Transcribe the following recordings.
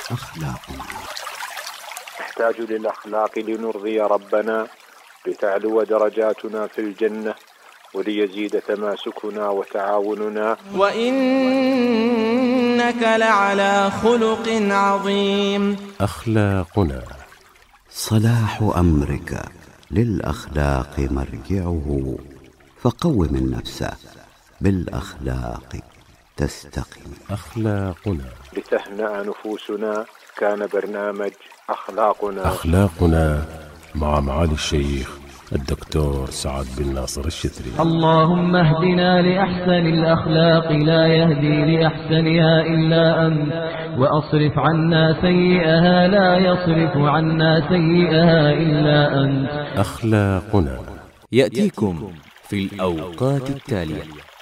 أخلاقنا. نحتاج للأخلاق لنرضي ربنا، لتعلو درجاتنا في الجنة، وليزيد تماسكنا وتعاوننا. وإنك لعلى خلق عظيم. أخلاقنا. صلاح أمرك للأخلاق مرجعه، فقوم النفس بالأخلاق تستقيم. أخلاقنا. لتهنأ نفوسنا كان برنامج أخلاقنا مع معالي الشيخ الدكتور سعد بن ناصر الشتري. اللهم اهدنا لأحسن الأخلاق، لا يهدي لأحسنها إلا أنت، وأصرف عنا سيئها، لا يصرف عنا سيئها إلا أنت. أخلاقنا يأتيكم في الأوقات التالية: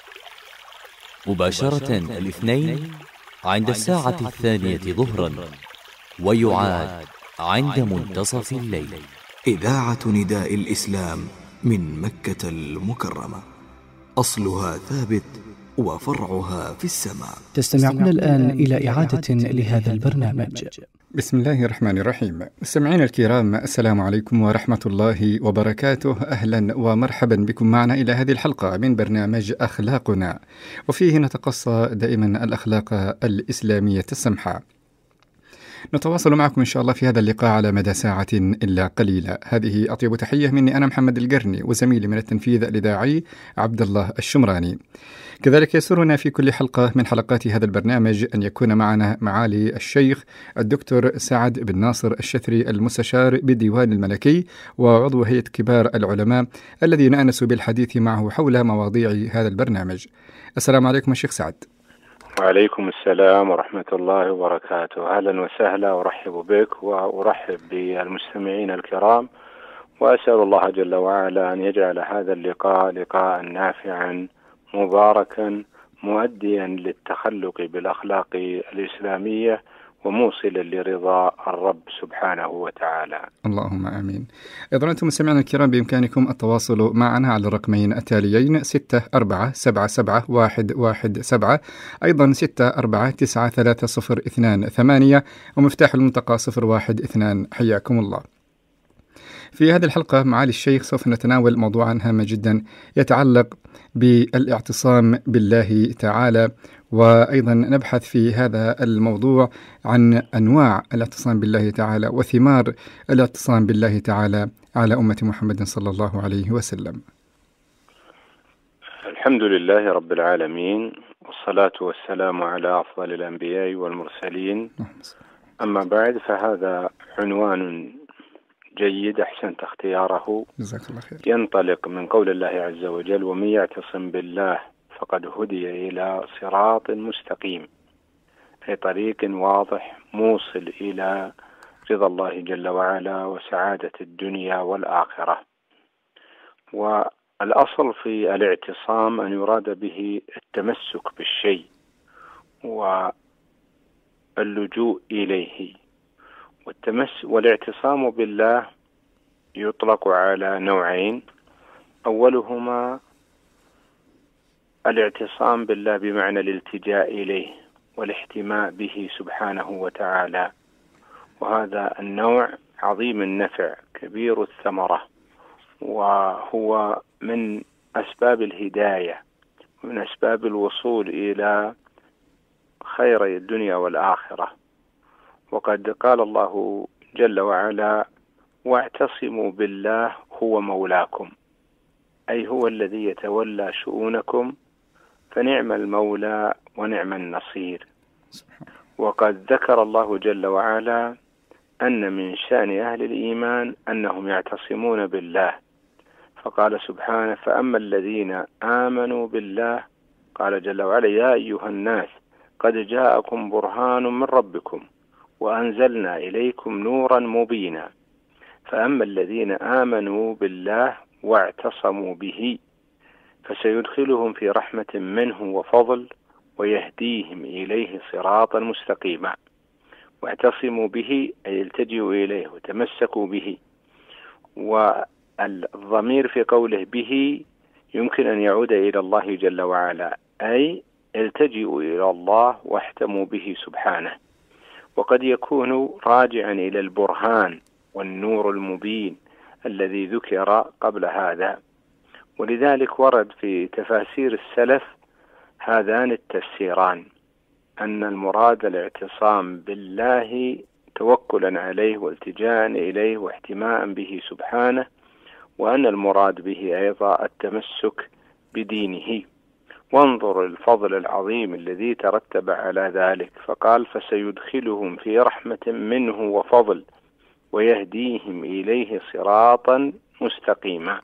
مباشرة الاثنين عند الساعة 2 ظهرا، ويعاد عند منتصف الليل. إذاعة نداء الإسلام من مكة المكرمة، أصلها ثابت وفرعها في السماء. تستمعون الآن إلى إعادة لهذا البرنامج. بسم الله الرحمن الرحيم. مستمعينا الكرام، السلام عليكم ورحمة الله وبركاته. أهلا ومرحبا بكم معنا إلى هذه الحلقة من برنامج أخلاقنا، وفيه نتقصى دائما الأخلاق الإسلامية السمحة. نتواصل معكم إن شاء الله في هذا اللقاء على مدى ساعة إلا قليلة. هذه أطيب تحية مني أنا محمد القرني، وزميلي من التنفيذ الإذاعي عبد الله الشمراني. كذلك يسرنا في كل حلقة من حلقات هذا البرنامج أن يكون معنا معالي الشيخ الدكتور سعد بن ناصر الشتري، المستشار بالديوان الملكي وعضو هيئة كبار العلماء، الذي نأنس بالحديث معه حول مواضيع هذا البرنامج. السلام عليكم الشيخ سعد. وعليكم السلام ورحمة الله وبركاته. أهلا وسهلا، وأرحب بك وأرحب بالمستمعين الكرام، وأسأل الله جل وعلا أن يجعل هذا اللقاء لقاء نافعا مباركا مؤديا للتخلق بالأخلاق الإسلامية وموصلا لرضا الرب سبحانه وتعالى. اللهم آمين. أيضا أنتم مستمعينا الكرام بإمكانكم التواصل معنا على الرقمين التاليين: 64771117، أيضا 64930228، ومفتاح المنطقة 012. حياكم الله. في هذه الحلقة معالي الشيخ سوف نتناول موضوعا هام جدا يتعلق بالاعتصام بالله تعالى، وأيضا نبحث في هذا الموضوع عن أنواع الاعتصام بالله تعالى وثمار الاعتصام بالله تعالى على أمة محمد صلى الله عليه وسلم. الحمد لله رب العالمين، والصلاة والسلام على أفضل الأنبياء والمرسلين. أما بعد، فهذا عنوان جيد أحسنت اختياره. جزاك الله خير. ينطلق من قول الله عز وجل: ومن يعتصم بالله فقد هدي إلى صراط مستقيم، أي طريق واضح موصل إلى رضا الله جل وعلا وسعادة الدنيا والآخرة. والأصل في الاعتصام أن يراد به التمسك بالشيء واللجوء إليه. والاعتصام بالله يطلق على نوعين: أولهما الاعتصام بالله بمعنى الالتجاء إليه والاحتماء به سبحانه وتعالى، وهذا النوع عظيم النفع كبير الثمرة، وهو من أسباب الهداية ومن أسباب الوصول إلى خير الدنيا والآخرة. وقد قال الله جل وعلا: واعتصموا بالله هو مولاكم، أي هو الذي يتولى شؤونكم، فنعم المولى ونعم النصير. وقد ذكر الله جل وعلا أن من شأن أهل الإيمان أنهم يعتصمون بالله، فقال سبحانه: فأما الذين آمنوا بالله، قال جل وعلا: يا أيها الناس قد جاءكم برهان من ربكم وأنزلنا إليكم نورا مبينا. فأما الذين آمنوا بالله واعتصموا به فسيدخلهم في رحمة منه وفضل ويهديهم إليه صراطا مستقيما. واعتصموا به أي التجئوا إليه وتمسكوا به. والضمير في قوله به يمكن أن يعود إلى الله جل وعلا، أي التجئوا إلى الله واحتموا به سبحانه. وقد يكون راجعا إلى البرهان والنور المبين الذي ذكر قبل هذا. ولذلك ورد في تفاسير السلف هذان التفسيران، أن المراد الاعتصام بالله توكلا عليه والتجاء إليه واحتماء به سبحانه، وأن المراد به أيضا التمسك بدينه. وانظر الفضل العظيم الذي ترتب على ذلك، فقال فسيدخلهم في رحمة منه وفضل ويهديهم إليه صراطا مستقيما.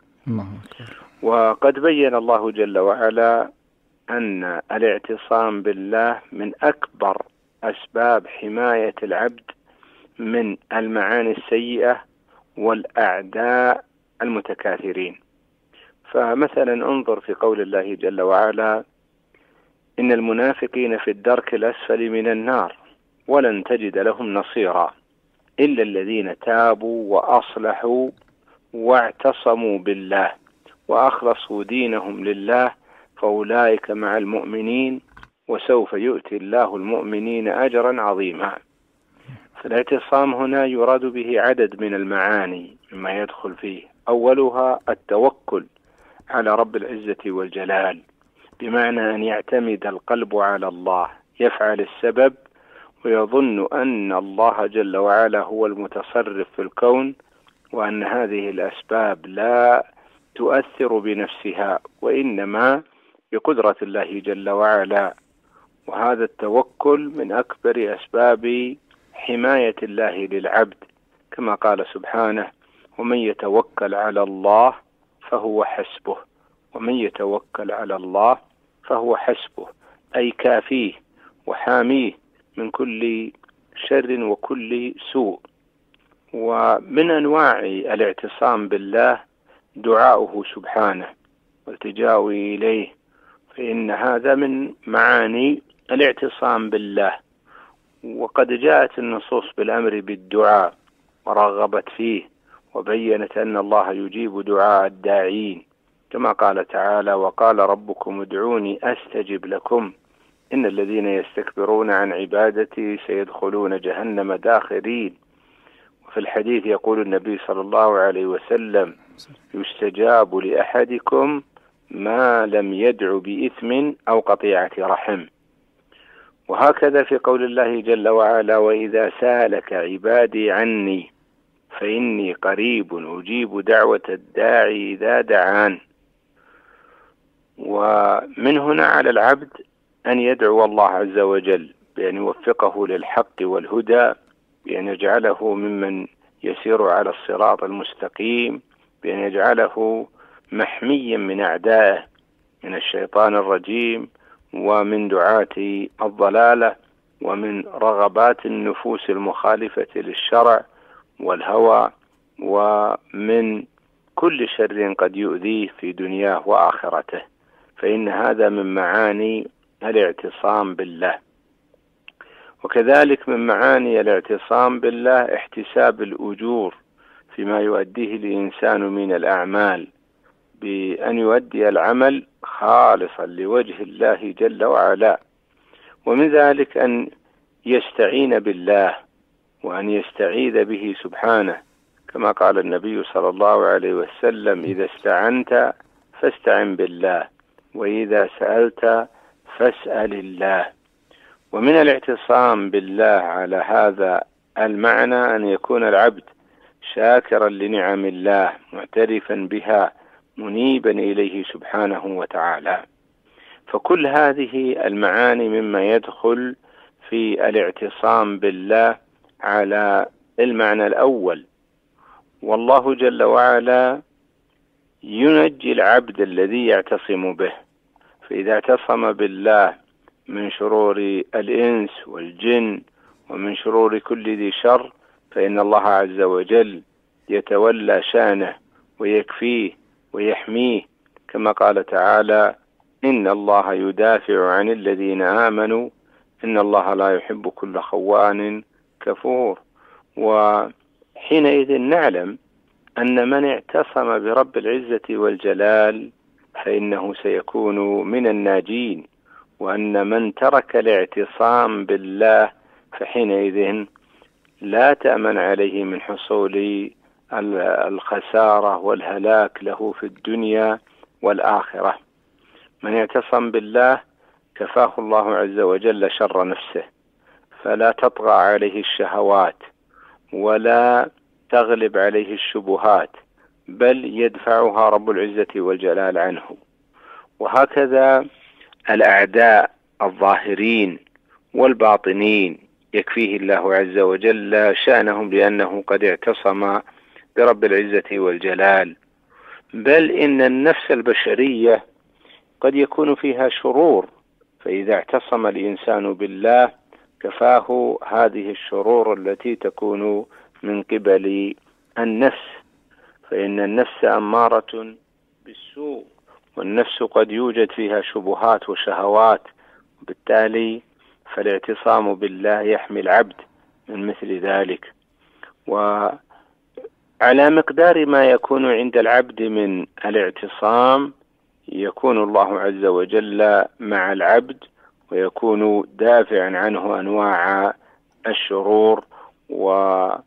وقد بين الله جل وعلا أن الاعتصام بالله من أكبر أسباب حماية العبد من المعاني السيئة والأعداء المتكاثرين. فمثلا انظر في قول الله جل وعلا إن المنافقين في الدرك الأسفل من النار ولن تجد لهم نصيرا إلا الذين تابوا وأصلحوا واعتصموا بالله وأخلصوا دينهم لله فأولئك مع المؤمنين وسوف يؤتي الله المؤمنين أجرا عظيما. فالاعتصام هنا يراد به عدد من المعاني مما يدخل فيه. أولها التوكل على رب العزة والجلال، بمعنى أن يعتمد القلب على الله، يفعل السبب ويظن أن الله جل وعلا هو المتصرف في الكون، وأن هذه الأسباب لا تؤثر بنفسها وإنما بقدرة الله جل وعلا. وهذا التوكل من أكبر أسباب حماية الله للعبد، كما قال سبحانه ومن يتوكل على الله فهو حسبه. ومن يتوكل على الله فهو حسبه، أي كافيه وحاميه من كل شر وكل سوء. ومن أنواع الاعتصام بالله دعاؤه سبحانه والتجاء إليه، فإن هذا من معاني الاعتصام بالله. وقد جاءت النصوص بالأمر بالدعاء ورغبت فيه، وبينت أن الله يجيب دعاء الداعين، كما قال تعالى وقال ربكم ادعوني أستجب لكم إن الذين يستكبرون عن عبادتي سيدخلون جهنم داخرين. وفي الحديث يقول النبي صلى الله عليه وسلم يستجاب لأحدكم ما لم يدع بإثم أو قطيعة رحم. وهكذا في قول الله جل وعلا وإذا سالك عبادي عني فإني قريب أجيب دعوة الداعي إذا دعان. ومن هنا على العبد أن يدعو الله عز وجل بأن يوفقه للحق والهدى، بأن يجعله ممن يسير على الصراط المستقيم، بأن يجعله محميا من أعدائه من الشيطان الرجيم ومن دعاة الضلالة ومن رغبات النفوس المخالفة للشرع والهوى ومن كل شر قد يؤذيه في دنياه وآخرته. فإن هذا من معاني الاعتصام بالله. وكذلك من معاني الاعتصام بالله احتساب الأجور فيما يؤديه الإنسان من الأعمال، بأن يؤدي العمل خالصا لوجه الله جل وعلا. ومن ذلك أن يستعين بالله وأن يستعيذ به سبحانه، كما قال النبي صلى الله عليه وسلم إذا استعنت فاستعن بالله وإذا سألت فاسأل الله. ومن الاعتصام بالله على هذا المعنى أن يكون العبد شاكرا لنعم الله معترفا بها منيبا إليه سبحانه وتعالى. فكل هذه المعاني مما يدخل في الاعتصام بالله على المعنى الأول. والله جل وعلا ينجي العبد الذي يعتصم به، فإذا اعتصم بالله من شرور الإنس والجن ومن شرور كل ذي شر فإن الله عز وجل يتولى شانه ويكفيه ويحميه، كما قال تعالى إن الله يدافع عن الذين آمنوا إن الله لا يحب كل خوان كفور. وحينئذ نعلم أن من اعتصم برب العزة والجلال فإنه سيكون من الناجين، وأن من ترك الاعتصام بالله فحينئذ لا تأمن عليه من حصول الخسارة والهلاك له في الدنيا والآخرة. من اعتصم بالله كفاه الله عز وجل شر نفسه، فلا تطغى عليه الشهوات ولا تغلب عليه الشبهات، بل يدفعها رب العزة والجلال عنه. وهكذا الأعداء الظاهرين والباطنين يكفيه الله عز وجل شأنهم، لأنه قد اعتصم برب العزة والجلال. بل إن النفس البشرية قد يكون فيها شرور، فإذا اعتصم الإنسان بالله كفاه هذه الشرور التي تكون من قبل النفس، فإن النفس أمارة بالسوء، والنفس قد يوجد فيها شبهات وشهوات، وبالتالي فالاعتصام بالله يحمي العبد من مثل ذلك. وعلى مقدار ما يكون عند العبد من الاعتصام يكون الله عز وجل مع العبد، ويكون دافعا عنه أنواع الشرور وأقسام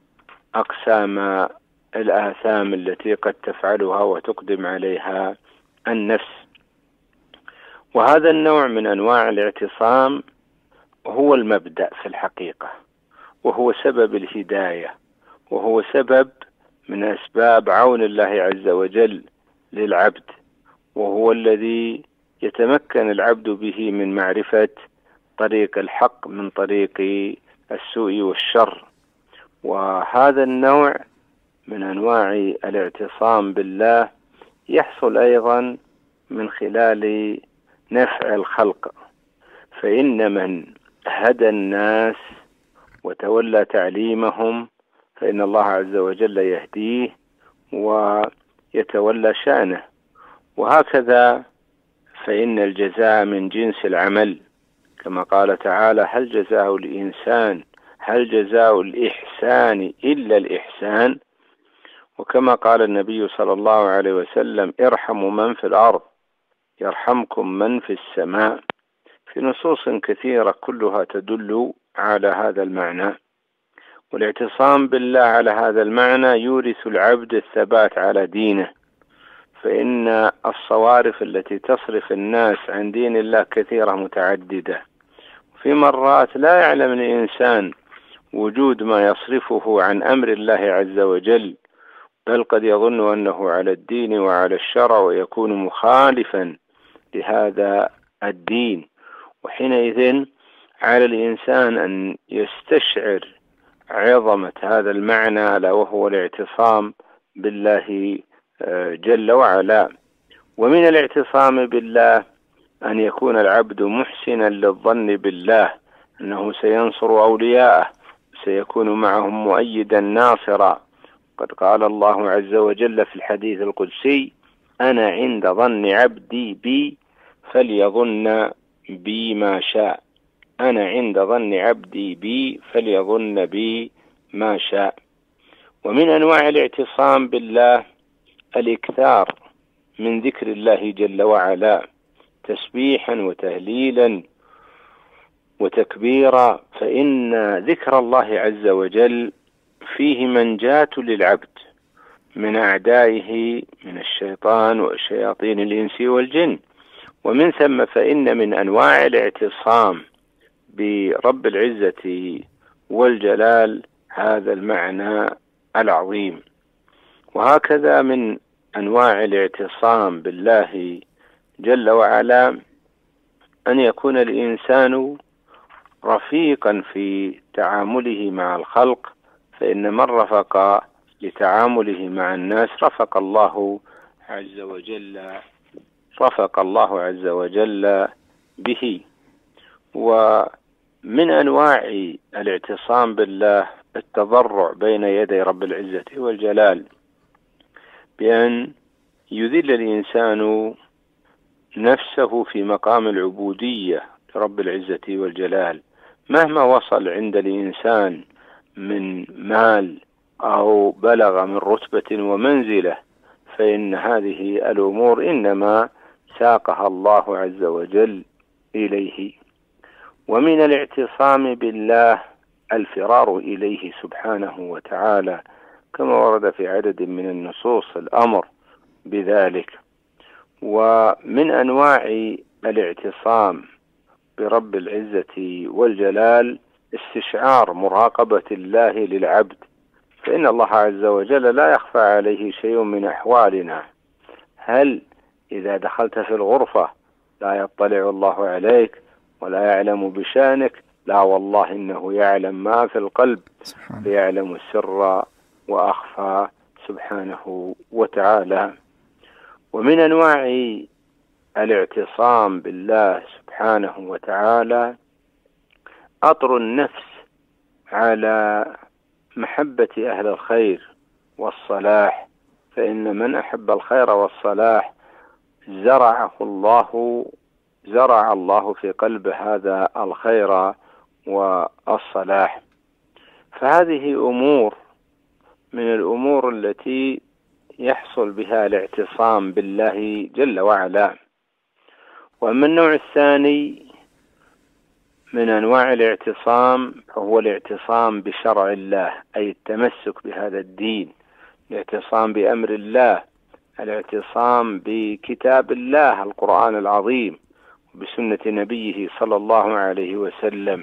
الآثام التي قد تفعلها وتقدم عليها النفس. وهذا النوع من أنواع الاعتصام هو المبدأ في الحقيقة، وهو سبب الهداية، وهو سبب من أسباب عون الله عز وجل للعبد، وهو الذي يتمكن العبد به من معرفة طريق الحق من طريق السوء والشر. وهذا النوع من أنواع الاعتصام بالله يحصل أيضا من خلال نفع الخلق، فإن من هدى الناس وتولى تعليمهم فإن الله عز وجل يهديه ويتولى شأنه. وهكذا فإن الجزاء من جنس العمل، كما قال تعالى: هل جزاء الإحسان إلا الإحسان. وكما قال النبي صلى الله عليه وسلم: ارحموا من في الأرض يرحمكم من في السماء، في نصوص كثيرة كلها تدل على هذا المعنى. والاعتصام بالله على هذا المعنى يورث العبد الثبات على دينه، فإن الصوارف التي تصرف الناس عن دين الله كثيرة متعددة، في مرات لا يعلم الإنسان وجود ما يصرفه عن أمر الله عز وجل، بل قد يظن أنه على الدين وعلى الشرع ويكون مخالفا لهذا الدين. وحينئذ على الإنسان أن يستشعر عظمة هذا المعنى، ألا وهو الاعتصام بالله جل وعلا. ومن الاعتصام بالله أن يكون العبد محسنا للظن بالله أنه سينصر أولياءه، سيكون معهم مؤيدا ناصرا. قد قال الله عز وجل في الحديث القدسي: أنا عند ظن عبدي بي فليظن بي ما شاء. أنا عند ظن عبدي بي فليظن بي ما شاء. ومن أنواع الاعتصام بالله الإكثار من ذكر الله جل وعلا، تسبيحا وتهليلا وتكبيرا، فإن ذكر الله عز وجل فيه منجاة للعبد من أعدائه من الشيطان وشياطين الإنس والجن. ومن ثم فإن من أنواع الاعتصام برب العزة والجلال هذا المعنى العظيم. وهكذا من أنواع الاعتصام بالله جل وعلا أن يكون الإنسان رفيقا في تعامله مع الخلق، فإن من رفق لتعامله مع الناس رفق الله عز وجل به. ومن أنواع الاعتصام بالله التضرع بين يدي رب العزة والجلال، بأن يذل الإنسان نفسه في مقام العبودية لرب العزة والجلال، مهما وصل عند الإنسان من مال أو بلغ من رتبة ومنزلة، فإن هذه الأمور إنما ساقها الله عز وجل إليه. ومن الاعتصام بالله الفرار إليه سبحانه وتعالى، كما ورد في عدد من النصوص الأمر بذلك. ومن أنواع الاعتصام برب العزة والجلال استشعار مراقبة الله للعبد، فإن الله عز وجل لا يخفى عليه شيء من أحوالنا. هل إذا دخلت في الغرفة لا يطلع الله عليك ولا يعلم بشانك؟ لا والله، إنه يعلم ما في القلب، ويعلم السر وأخفى سبحانه وتعالى. ومن أنواع الاعتصام بالله سبحانه وتعالى أطر النفس على محبة أهل الخير والصلاح، فإن من أحب الخير والصلاح زرع الله في قلبه هذا الخير والصلاح. فهذه أمور من الأمور التي يحصل بها الاعتصام بالله جل وعلا. وأما النوع الثاني من أنواع الاعتصام فهو الاعتصام بشرع الله، أي التمسك بهذا الدين، الاعتصام بأمر الله، الاعتصام بكتاب الله القرآن العظيم وبسنة نبيه صلى الله عليه وسلم.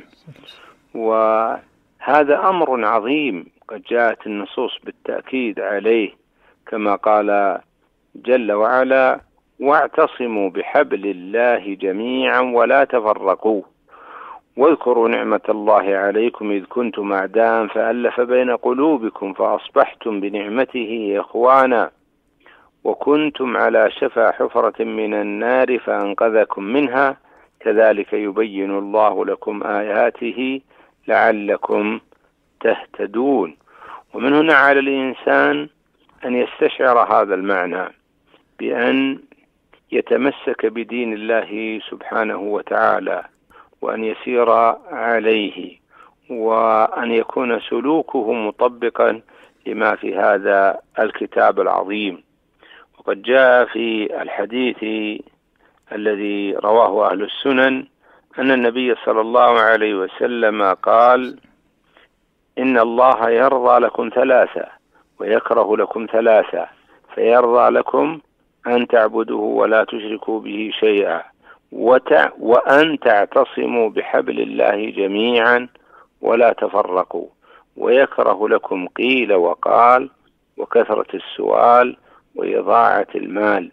وهذا أمر عظيم قد جاءت النصوص بالتأكيد عليه، كما قال جل وعلا: واعتصموا بحبل الله جميعا ولا تفرقوا واذكروا نعمة الله عليكم إذ كنتم أعداء فألف بين قلوبكم فأصبحتم بنعمته إخوانا وكنتم على شفا حفرة من النار فأنقذكم منها كذلك يبين الله لكم آياته لعلكم تهتدون. ومن هنا على الإنسان أن يستشعر هذا المعنى بأن يتمسك بدين الله سبحانه وتعالى، وأن يسير عليه، وأن يكون سلوكه مطبقا لما في هذا الكتاب العظيم. وقد جاء في الحديث الذي رواه أهل السنن أن النبي صلى الله عليه وسلم قال: إن الله يرضى لكم ثلاثة ويكره لكم ثلاثة، فيرضى لكم أن تعبدوه ولا تشركوا به شيئا وأن تعتصموا بحبل الله جميعا ولا تفرقوا، ويكره لكم قيل وقال وكثرة السؤال وإضاعة المال.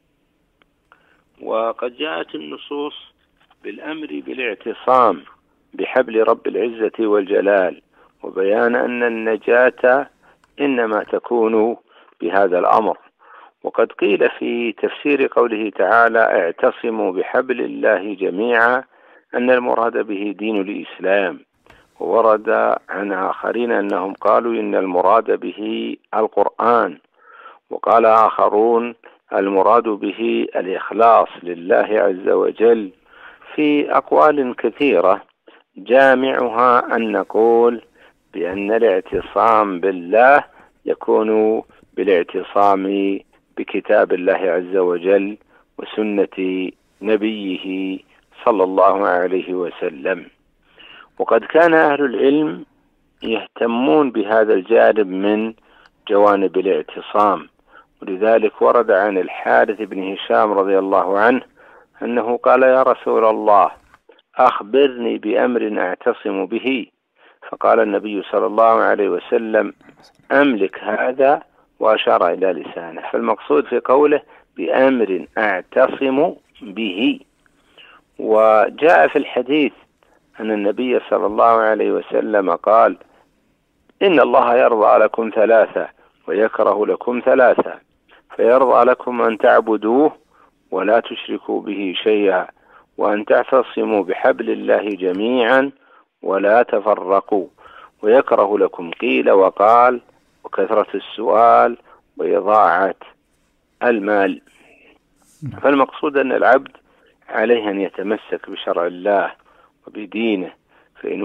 وقد جاءت النصوص بالأمر بالاعتصام بحبل رب العزة والجلال، وبيان أن النجاة إنما تكون بهذا الأمر. وقد قيل في تفسير قوله تعالى: اعتصموا بحبل الله جميعا أن المراد به دين الإسلام، وورد عن آخرين أنهم قالوا إن المراد به القرآن، وقال آخرون المراد به الإخلاص لله عز وجل، في أقوال كثيرة جامعها أن نقول بأن الاعتصام بالله يكون بالاعتصام بكتاب الله عز وجل وسنة نبيه صلى الله عليه وسلم. وقد كان أهل العلم يهتمون بهذا الجانب من جوانب الاعتصام، ولذلك ورد عن الحارث بن هشام رضي الله عنه أنه قال: يا رسول الله أخبرني بأمر أعتصم به. فقال النبي صلى الله عليه وسلم: أملك هذا، وأشار إلى لسانه. فالمقصود في قوله بأمر أعتصم به. وجاء في الحديث أن النبي صلى الله عليه وسلم قال: إن الله يرضى لكم ثلاثة ويكره لكم ثلاثة، فيرضى لكم أن تعبدوه ولا تشركوا به شيئا، وأن تعتصموا بحبل الله جميعا ولا تفرقوا، ويكره لكم قيل وقال وكثرة السؤال وإضاعة المال. فالمقصود أن العبد عليه أن يتمسك بشرع الله وبدينه، فإن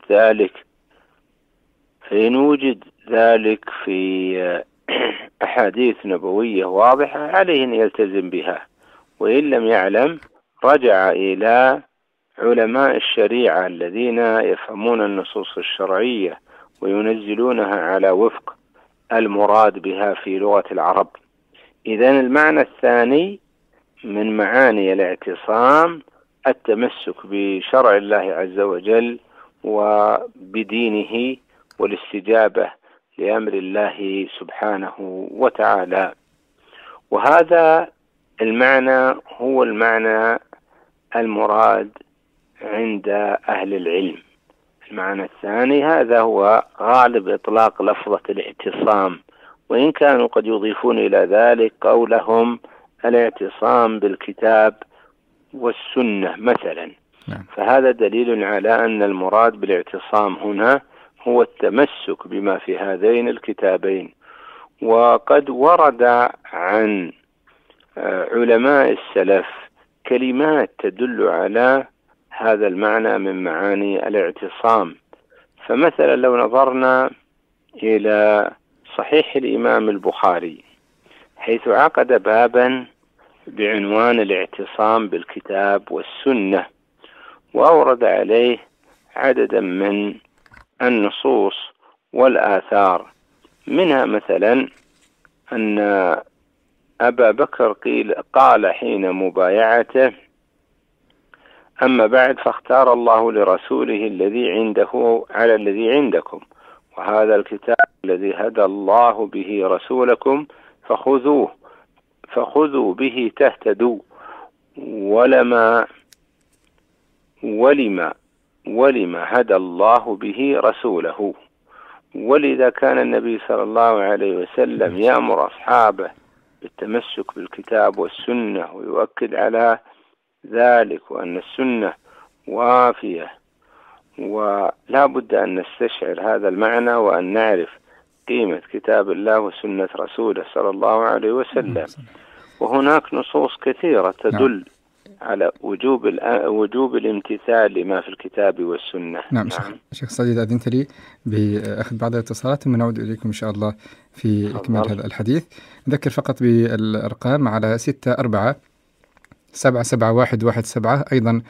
وجد ذلك في أحاديث نبوية واضحة عليه أن يلتزم بها، وإن لم يعلم رجع إلى علماء الشريعة الذين يفهمون النصوص الشرعية وينزلونها على وفق المراد بها في لغة العرب. إذن المعنى الثاني من معاني الاعتصام التمسك بشرع الله عز وجل وبدينه والاستجابة لأمر الله سبحانه وتعالى. وهذا المعنى هو المعنى المراد عند أهل العلم. المعنى الثاني هذا هو غالب إطلاق لفظة الاعتصام، وإن كانوا قد يضيفون إلى ذلك قولهم الاعتصام بالكتاب والسنة مثلا. فهذا دليل على أن المراد بالاعتصام هنا هو التمسك بما في هذين الكتابين. وقد ورد عن علماء السلف كلمات تدل على هذا المعنى من معاني الاعتصام. فمثلا لو نظرنا إلى صحيح الإمام البخاري حيث عقد بابا بعنوان الاعتصام بالكتاب والسنة، وأورد عليه عددا من النصوص والآثار، منها مثلا أن أبا بكر قال حين مبايعته: أما بعد فاختار الله لرسوله الذي عنده على الذي عندكم، وهذا الكتاب الذي هدى الله به رسولكم فخذوا به تهتدوا ولما هدى الله به رسوله. ولذا كان النبي صلى الله عليه وسلم يأمر أصحابه بالتمسك بالكتاب والسنة ويؤكد على ذلك، وأن السنة وافية، ولا بد أن نستشعر هذا المعنى وأن نعرف قيمة كتاب الله وسنة رسوله صلى الله عليه وسلم. وهناك نصوص كثيرة تدل على وجوب الامتثال لما في الكتاب والسنة. نعم. شيخ سعيد، أذنت لي بأخذ بعض الاتصالات ثم نعود إليكم إن شاء الله في إكمال هذا الحديث. نذكر فقط بالأرقام على 64-771117، أيضا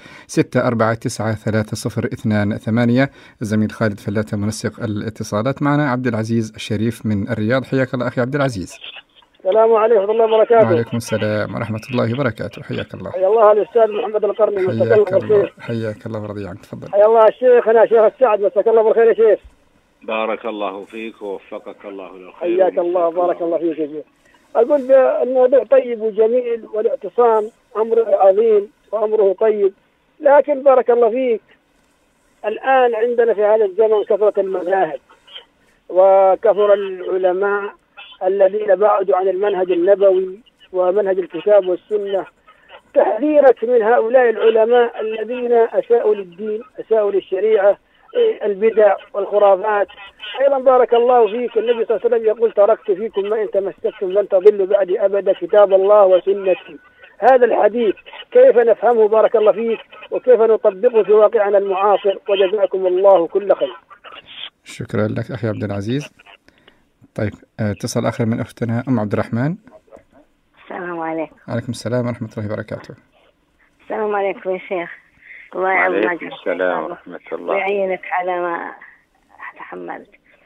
64930228. الزميل خالد فلاتة منسق الاتصالات. معنا عبد العزيز الشريف من الرياض. حياك الله أخي عبد العزيز. السلام عليكم ورحمة الله وبركاته. وعليكم السلام ورحمة الله وبركاته. حياك الله. حيا الله الأستاذ محمد القرني. حياك الله ورضي عنك. تفضل. حيا الله الشيخ، أنا شيخ السعد، مساك الله بالخير يا شيخ. بارك الله فيك ووفقك الله للخير. حياك الله، بارك الله فيك يا شيخ. أقول الموضوع طيب وجميل، والاعتصام أمر عظيم وأمره طيب، لكن بارك الله فيك الآن عندنا في هذا الزمن كثرة المذاهب وكثر العلماء الذين بعدوا عن المنهج النبوي ومنهج الكتاب والسنة. تحذيرك من هؤلاء العلماء الذين أساءوا للدين، أساءوا للشريعة، البدع والخرافات. أيضا بارك الله فيك النبي صلى الله عليه وسلم يقول: تركت فيكم ما إن تمسكتم لن تضلوا بعدي أبدا، كتاب الله وسنتي. هذا الحديث كيف نفهمه بارك الله فيك، وكيف نطبقه في واقعنا المعاصر؟ وجزاكم الله كل خير. شكرا لك أخي عبد العزيز. طيب، اتصل آخر من أختنا أم عبد الرحمن. السلام عليكم. عليكم السلام ورحمة الله وبركاته. السلام عليكم يا شيخ. الله وعليكم السلام ورحمة الله. ويعينك على ما تحملت.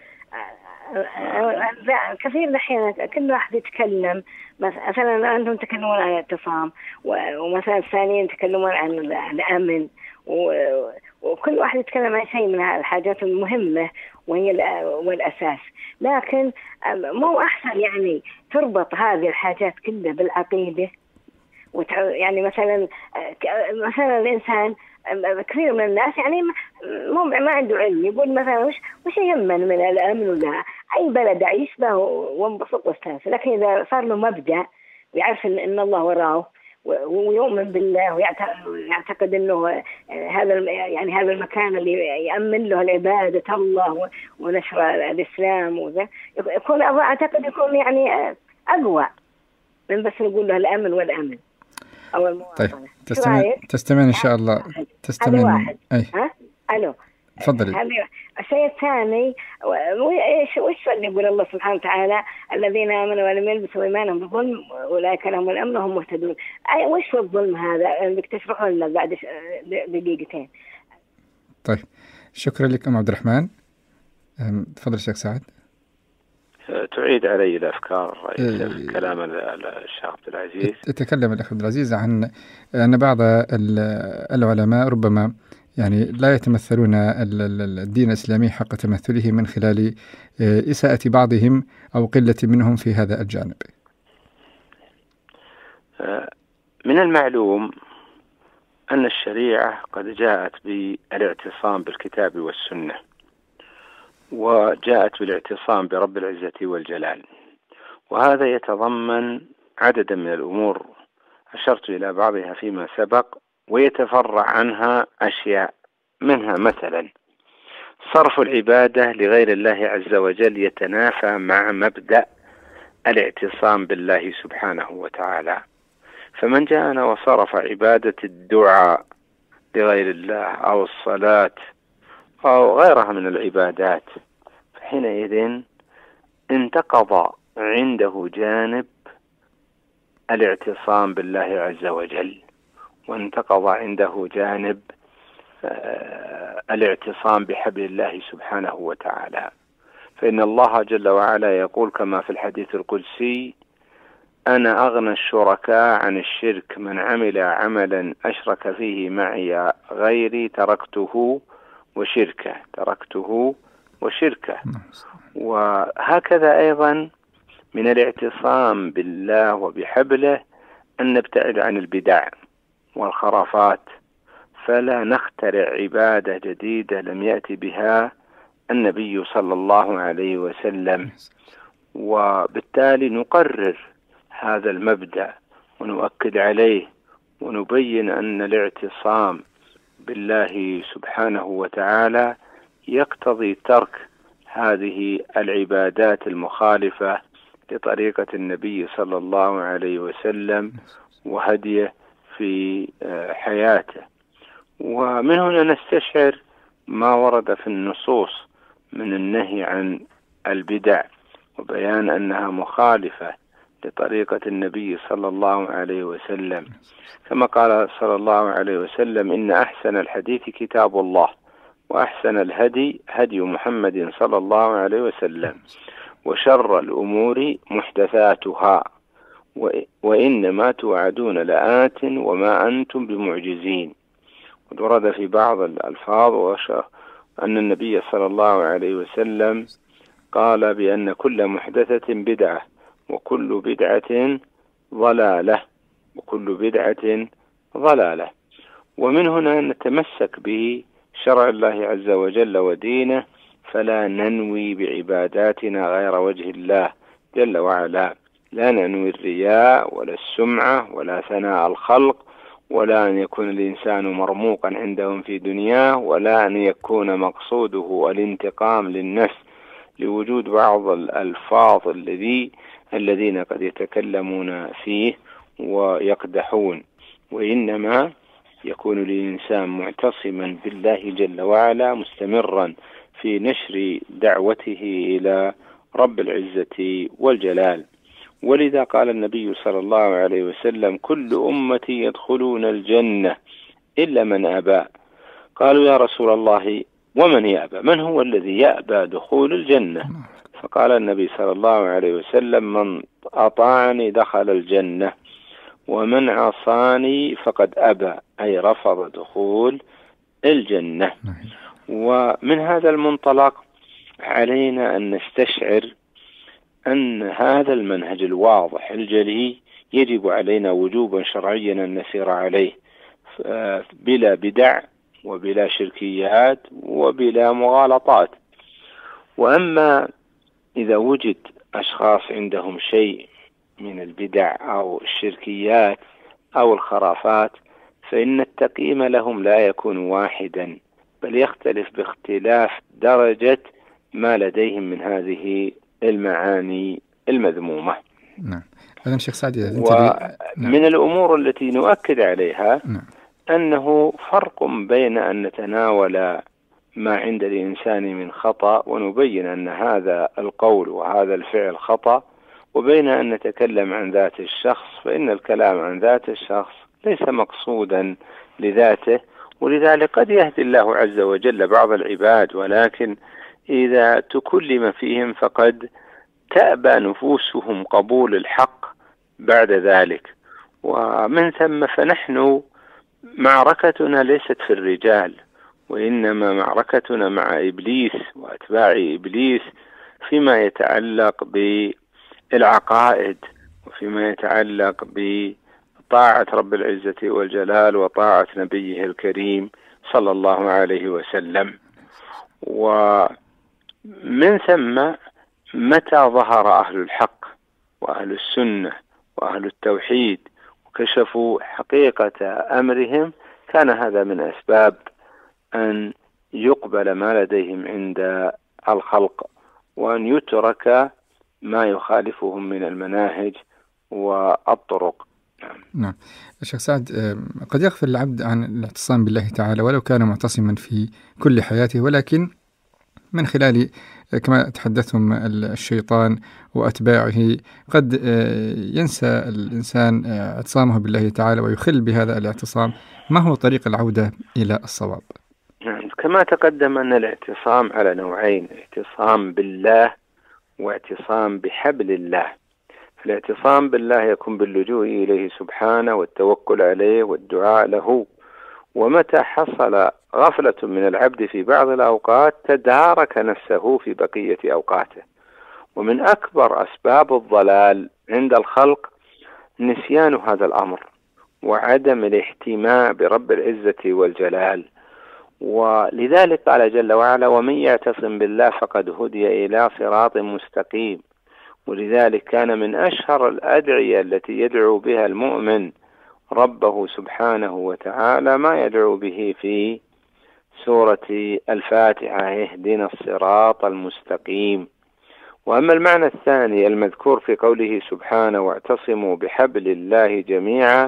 كثير الأحيان كل واحد يتكلم، مثلا أنتم تتكلمون عن الاعتصام، ومثلا الثانيين يتكلمون عن الأمن، وكل واحد يتكلم عن شيء من الحاجات المهمة وهي والأساس. لكن مو أحسن يعني تربط هذه الحاجات كلها بالعقيدة؟ يعني مثلا الإنسان كثير من الناس يعني ما عنده علم، يقول مثلا وش يهمن من الأمن ولا أي بلد أعيش به وانبسط واستانس. لكن إذا صار له مبدأ يعرف إن الله وراه ويؤمن بالله ويعتقد إنه هذا المكان اللي يأمن له العبادة الله ونشر الإسلام وذا، يكون أعتقد يكون يعني أقوى من بس نقول له الأمن والأمن أو المواطنة. طيب، تستمعين إن شاء الله. تستمعين. أي. ألو. تفضلي. الشيء الثاني، وش اللي يقول الله سبحانه وتعالى الذين آمنوا ولم يلبسوا إيمانهم بظلم أولئك لهم الأمن وهم مهتدون. وش هو الظلم هذا؟ بدك تشرحه لنا بعد دقيقتين. طيب شكرا لك أم عبد الرحمن. تفضل شيخ سعد. تعيد علي الأفكار كلام الشيخ عبد العزيز. تكلم الأخ عبد العزيز عن أن بعض العلماء ربما يعني لا يتمثلون الدين الإسلامي حق تمثله من خلال إساءة بعضهم أو قلة منهم في هذا الجانب. من المعلوم أن الشريعة قد جاءت بالاعتصام بالكتاب والسنة، وجاءت بالاعتصام برب العزة والجلال، وهذا يتضمن عددا من الأمور أشرت إلى بعضها فيما سبق، ويتفرع عنها أشياء، منها مثلا صرف العبادة لغير الله عز وجل يتنافى مع مبدأ الاعتصام بالله سبحانه وتعالى. فمن جاءنا وصرف عبادة الدعاء لغير الله أو الصلاة أو غيرها من العبادات، فحينئذ انتقض عنده جانب الاعتصام بالله عز وجل، وانتقض عنده جانب الاعتصام بحبل الله سبحانه وتعالى. فإن الله جل وعلا يقول كما في الحديث القدسي: أنا أغنى الشركاء عن الشرك، من عمل عملا أشرك فيه معي غيري تركته وشركه. وهكذا أيضا من الاعتصام بالله وبحبله أن نبتعد عن البدع والخرافات، فلا نخترع عبادة جديدة لم يأتي بها النبي صلى الله عليه وسلم، وبالتالي نقرر هذا المبدأ ونؤكد عليه ونبين أن الاعتصام بالله سبحانه وتعالى يقتضي ترك هذه العبادات المخالفة لطريقة النبي صلى الله عليه وسلم وهديه في حياته. ومن هنا نستشعر ما ورد في النصوص من النهي عن البدع وبيان أنها مخالفة لطريقة النبي صلى الله عليه وسلم، كما قال صلى الله عليه وسلم: إن أحسن الحديث كتاب الله، وأحسن الهدي هدي محمد صلى الله عليه وسلم، وشر الأمور محدثاتها، وإنما توعدون لآت وما أنتم بمعجزين. ورد في بعض الألفاظ أن النبي صلى الله عليه وسلم قال بأن كل محدثة بدعة، وكل بدعة ضلالة. ومن هنا نتمسك بشرع الله عز وجل ودينه، فلا ننوي بعباداتنا غير وجه الله جل وعلا، لا ننوي الرياء ولا السمعة ولا ثناء الخلق، ولا أن يكون الإنسان مرموقا عندهم في دنياه، ولا أن يكون مقصوده الانتقام للنفس لوجود بعض الألفاظ الذين قد يتكلمون فيه ويقدحون، وإنما يكون الإنسان معتصما بالله جل وعلا مستمرا في نشر دعوته إلى رب العزة والجلال. ولذا قال النبي صلى الله عليه وسلم: كل أمتي يدخلون الجنة إلا من أبى. قالوا: يا رسول الله ومن يأبى؟ من هو الذي يأبى دخول الجنة؟ فقال النبي صلى الله عليه وسلم: من أطاعني دخل الجنة، ومن عصاني فقد أبى، أي رفض دخول الجنة. ومن هذا المنطلق علينا أن نستشعر أن هذا المنهج الواضح الجلي يجب علينا وجوبا شرعيا أن نسير عليه بلا بدع وبلا شركيات وبلا مغالطات. وأما إذا وجد أشخاص عندهم شيء من البدع أو الشركيات أو الخرافات، فإن التقييم لهم لا يكون واحدا، بل يختلف باختلاف درجة ما لديهم من هذه المعاني المذمومة. نعم. إذن شيخ سعد، ومن الأمور التي نؤكد عليها أنه فرق بين أن نتناول ما عند الإنسان من خطأ ونبين أن هذا القول وهذا الفعل خطأ، وبين أن نتكلم عن ذات الشخص فإن الكلام عن ذات الشخص ليس مقصودا لذاته، ولذلك قد يهدي الله عز وجل بعض العباد، ولكن إذا تكلم فيهم فقد تأبى نفوسهم قبول الحق بعد ذلك. ومن ثم فنحن معركتنا ليست في الرجال، وإنما معركتنا مع إبليس وأتباع إبليس فيما يتعلق بالعقائد وفيما يتعلق بطاعة رب العزة والجلال وطاعة نبيه الكريم صلى الله عليه وسلم. ومن ثم متى ظهر أهل الحق وأهل السنة وأهل التوحيد وكشفوا حقيقة أمرهم كان هذا من أسباب أن يقبل ما لديهم عند الخلق، وأن يترك ما يخالفهم من المناهج والطرق. نعم. الشيخ سعد، قد يغفل العبد عن الاعتصام بالله تعالى ولو كان معتصما في كل حياته، ولكن من خلال كما تحدثهم الشيطان وأتباعه قد ينسى الإنسان اعتصامه بالله تعالى ويخل بهذا الاعتصام. ما هو طريق العودة إلى الصواب؟ كما تقدم أن الاعتصام على نوعين: اعتصام بالله واعتصام بحبل الله. الاعتصام بالله يكون باللجوء إليه سبحانه والتوكل عليه والدعاء له، ومتى حصل غفلة من العبد في بعض الأوقات تدارك نفسه في بقية أوقاته. ومن أكبر أسباب الضلال عند الخلق نسيان هذا الأمر وعدم الاهتمام برب العزة والجلال. ولذلك قال جل وعلا: ومن يعتصم بالله فقد هدي إلى صراط مستقيم. ولذلك كان من أشهر الأدعية التي يدعو بها المؤمن ربه سبحانه وتعالى ما يدعو به في سورة الفاتحة: اهدنا الصراط المستقيم. وأما المعنى الثاني المذكور في قوله سبحانه: واعتصموا بحبل الله جميعا،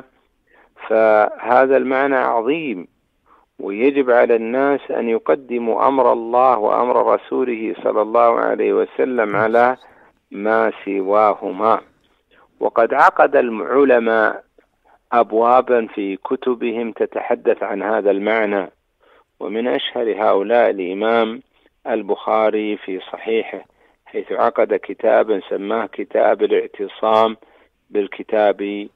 فهذا المعنى عظيم، ويجب على الناس أن يقدموا أمر الله وأمر رسوله صلى الله عليه وسلم على ما سواهما. وقد عقد العلماء أبوابا في كتبهم تتحدث عن هذا المعنى، ومن أشهر هؤلاء الإمام البخاري في صحيحه، حيث عقد كتابا سماه كتاب الاعتصام بالكتاب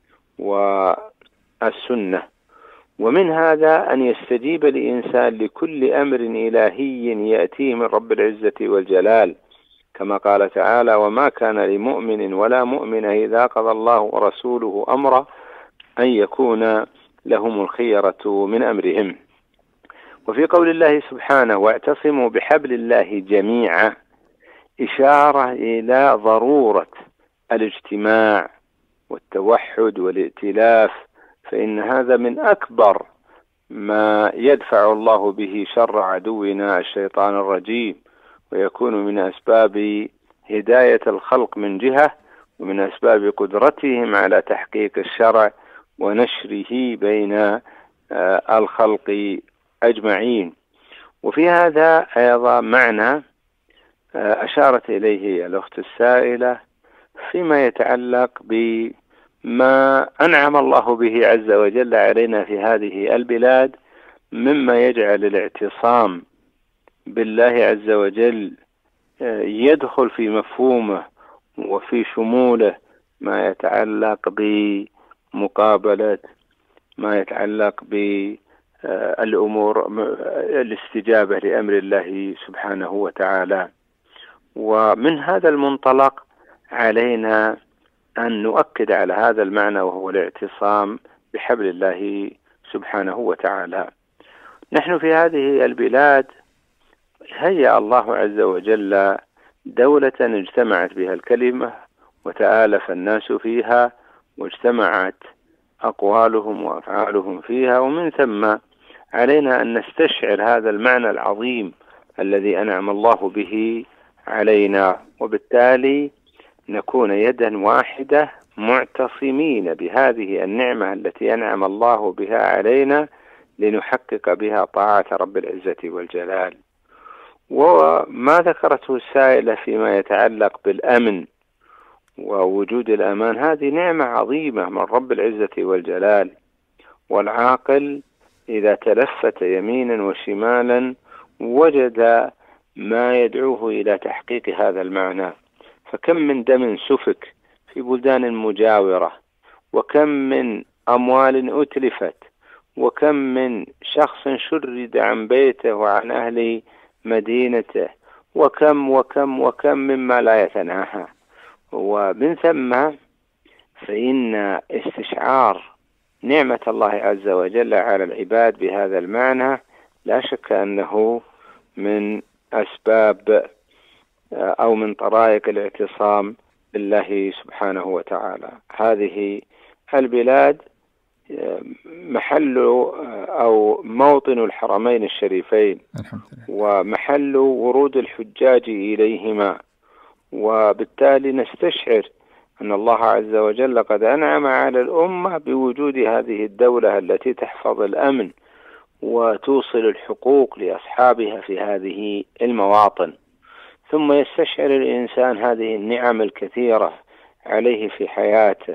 والسنة. ومن هذا أن يستجيب الإنسان لكل أمر إلهي يأتيه من رب العزة والجلال، كما قال تعالى: وما كان لمؤمن ولا مؤمنة إذا قضى الله ورسوله أمرا أن يكون لهم الخيرة من أمرهم. وفي قول الله سبحانه: واعتصموا بحبل الله جميعا، إشارة إلى ضرورة الاجتماع والتوحد والائتلاف، فإن هذا من أكبر ما يدفع الله به شر عدونا الشيطان الرجيم، ويكون من أسباب هداية الخلق من جهة، ومن أسباب قدرتهم على تحقيق الشرع ونشره بين الخلق أجمعين. وفي هذا أيضا معنى أشارت إليه الأخت السائلة فيما يتعلق بما أنعم الله به عز وجل علينا في هذه البلاد، مما يجعل الاعتصام بالله عز وجل يدخل في مفهومه وفي شموله ما يتعلق بمقابلة، ما يتعلق بالأمور الاستجابة لأمر الله سبحانه وتعالى. ومن هذا المنطلق علينا أن نؤكد على هذا المعنى، وهو الاعتصام بحبل الله سبحانه وتعالى. نحن في هذه البلاد هيأ الله عز وجل دولة اجتمعت بها الكلمة وتآلف الناس فيها، واجتمعت أقوالهم وأفعالهم فيها، ومن ثم علينا أن نستشعر هذا المعنى العظيم الذي أنعم الله به علينا، وبالتالي نكون يدا واحدة معتصمين بهذه النعمة التي أنعم الله بها علينا لنحقق بها طاعة رب العزة والجلال. وما ذكرته السائلة فيما يتعلق بالأمن ووجود الأمان، هذه نعمة عظيمة من رب العزة والجلال، والعاقل إذا تلفت يمينا وشمالا وجد ما يدعوه إلى تحقيق هذا المعنى. فكم من دم سفك في بلدان مجاورة، وكم من أموال أتلفت، وكم من شخص شرد عن بيته وعن أهل مدينته، وكم وكم وكم مما لا يتناهى. ومن ثم فإن استشعار نعمة الله عز وجل على العباد بهذا المعنى لا شك أنه من أسباب أو من طرائق الاعتصام بالله سبحانه وتعالى. هذه البلاد محل أو موطن الحرمين الشريفين، ومحل ورود الحجاج إليهما، وبالتالي نستشعر أن الله عز وجل قد أنعم على الأمة بوجود هذه الدولة التي تحفظ الأمن وتوصل الحقوق لأصحابها في هذه المواطن. ثم يستشعر الإنسان هذه النعم الكثيرة عليه في حياته،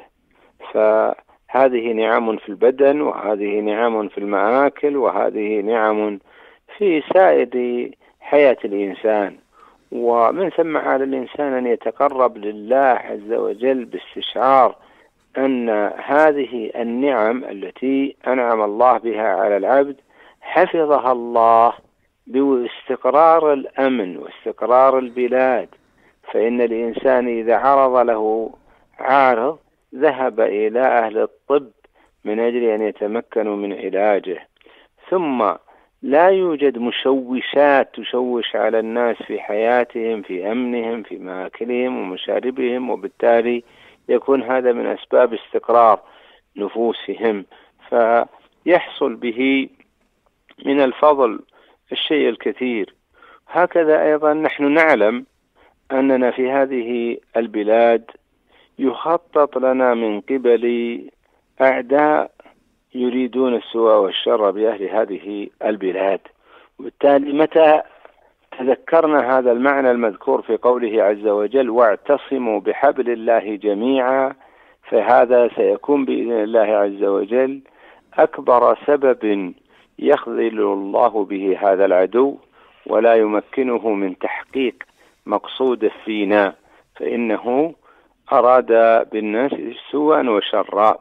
فهذه نعم في البدن، وهذه نعم في المآكل، وهذه نعم في سائر حياة الإنسان. ومن ثم على الإنسان أن يتقرب لله عز وجل باستشعار أن هذه النعم التي أنعم الله بها على العبد حفظها الله باستقرار الأمن واستقرار البلاد. فإن الإنسان إذا عرض له عارض ذهب إلى أهل الطب من أجل أن يتمكنوا من علاجه، ثم لا يوجد مشوشات تشوش على الناس في حياتهم، في أمنهم، في مآكلهم ومشاربهم، وبالتالي يكون هذا من أسباب استقرار نفوسهم، فيحصل به من الفضل الشيء الكثير. هكذا أيضا نحن نعلم أننا في هذه البلاد يخطط لنا من قبل أعداء يريدون السوء والشر بأهل هذه البلاد. وبالتالي متى تذكرنا هذا المعنى المذكور في قوله عز وجل واعتصموا بحبل الله جميعا، فهذا سيكون بإذن الله عز وجل أكبر سبب يخذل الله به هذا العدو ولا يمكنه من تحقيق مقصوده فينا، فإنه أراد بالناس سوءا وشرا.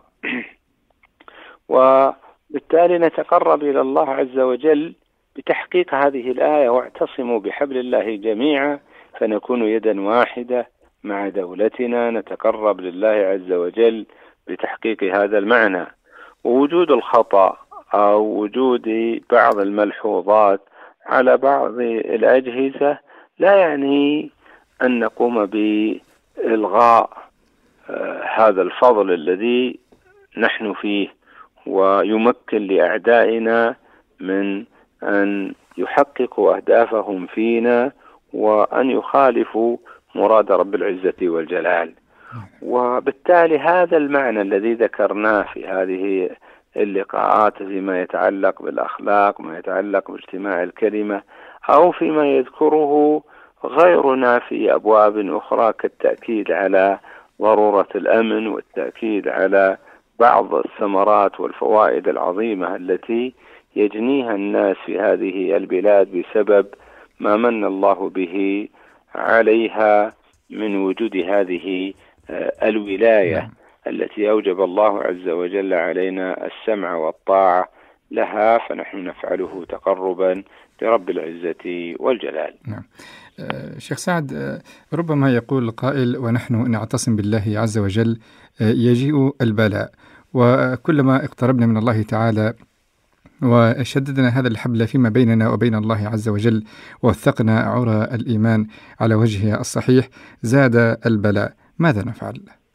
وبالتالي نتقرب إلى الله عز وجل بتحقيق هذه الآية واعتصموا بحبل الله جميعا، فنكون يدا واحدة مع دولتنا، نتقرب لله عز وجل بتحقيق هذا المعنى. ووجود الخطأ أو وجود بعض الملحوظات على بعض الأجهزة لا يعني أن نقوم بإلغاء هذا الفضل الذي نحن فيه، ويمكن لأعدائنا من أن يحققوا أهدافهم فينا وأن يخالفوا مراد رب العزة والجلال. وبالتالي هذا المعنى الذي ذكرناه في هذه اللقاءات فيما يتعلق بالأخلاق، ما يتعلق باجتماع الكلمة، أو فيما يذكره غيرنا في أبواب أخرى كالتأكيد على ضرورة الأمن والتأكيد على بعض الثمرات والفوائد العظيمة التي يجنيها الناس في هذه البلاد بسبب ما من الله به عليها من وجود هذه الولاية التي أوجب الله عز وجل علينا السمع والطاعة لها، فنحن نفعله تقربا لرب العزة والجلال. نعم. شيخ سعد، ربما يقول قائل ونحن نعتصم بالله عز وجل يجيء البلاء، وكلما اقتربنا من الله تعالى وشددنا هذا الحبل فيما بيننا وبين الله عز وجل ووثقنا عرى الإيمان على وجهه الصحيح زاد البلاء، ماذا نفعل؟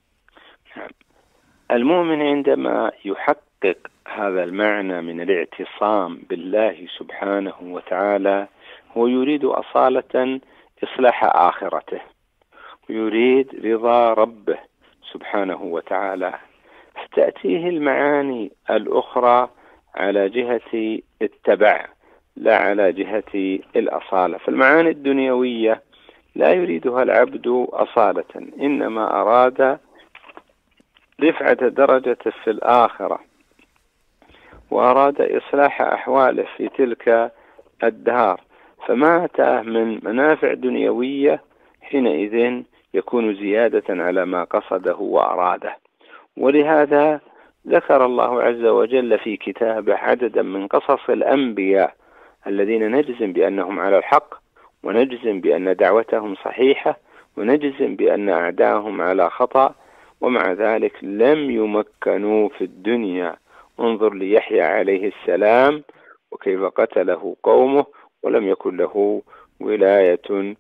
المؤمن عندما يحقق هذا المعنى من الاعتصام بالله سبحانه وتعالى هو يريد أصالة إصلاح آخرته، ويريد رضا ربه سبحانه وتعالى، فتأتيه المعاني الأخرى على جهة التبع لا على جهة الأصالة. فالمعاني الدنيوية لا يريدها العبد أصالة، إنما أراد رفعة درجة في الآخرة، وأراد إصلاح أحواله في تلك الدار، فما أتاه من منافع دنيوية حينئذ يكون زيادة على ما قصده وأراده. ولهذا ذكر الله عز وجل في كتابه عددا من قصص الأنبياء الذين نجزم بأنهم على الحق، ونجزم بأن دعوتهم صحيحة، ونجزم بأن أعداءهم على خطأ، ومع ذلك لم يمكنوا في الدنيا. انظر ليحيى عليه السلام وكيف قتله قومه، ولم يكن له ولاية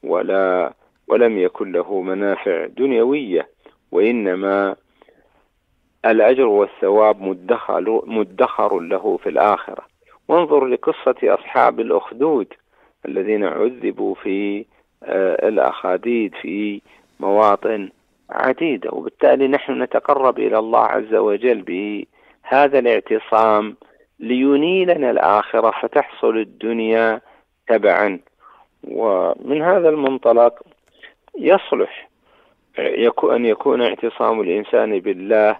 ولم يكن له منافع دنيوية، وإنما الأجر والثواب مدخر له في الآخرة. وانظر لقصة أصحاب الأخدود الذين عذبوا في الأخاديد في مواطن عديدة. وبالتالي نحن نتقرب إلى الله عز وجل بهذا الاعتصام لينيلنا الآخرة فتحصل الدنيا تبعا. ومن هذا المنطلق يصلح أن يكون اعتصام الإنسان بالله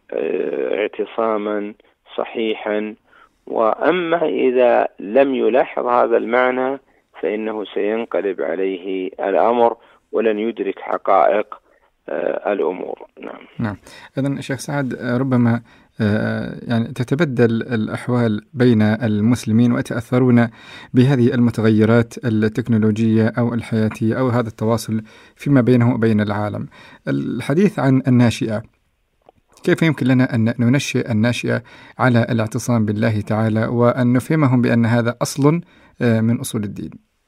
اعتصاما صحيحا. وأما إذا لم يلاحظ هذا المعنى فإنه سينقلب عليه الأمر ولن يدرك حقائق الأمور. نعم. إذن شيخ سعد، ربما يعني تتبدل الأحوال بين المسلمين ويتأثرون بهذه المتغيرات التكنولوجية أو الحياتية أو هذا التواصل فيما بينهم وبين العالم. الحديث عن الناشئة، كيف يمكن لنا أن ننشئ الناشئة على الاعتصام بالله تعالى وأن نفهمهم بأن هذا أصل من أصول الدين؟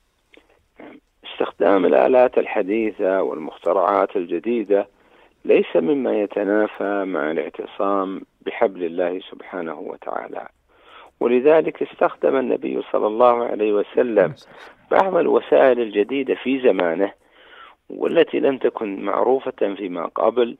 استخدام الآلات الحديثة والمخترعات الجديدة ليس مما يتنافى مع الاعتصام بحبل الله سبحانه وتعالى، ولذلك استخدم النبي صلى الله عليه وسلم بعض الوسائل الجديدة في زمانه والتي لم تكن معروفة فيما قبل،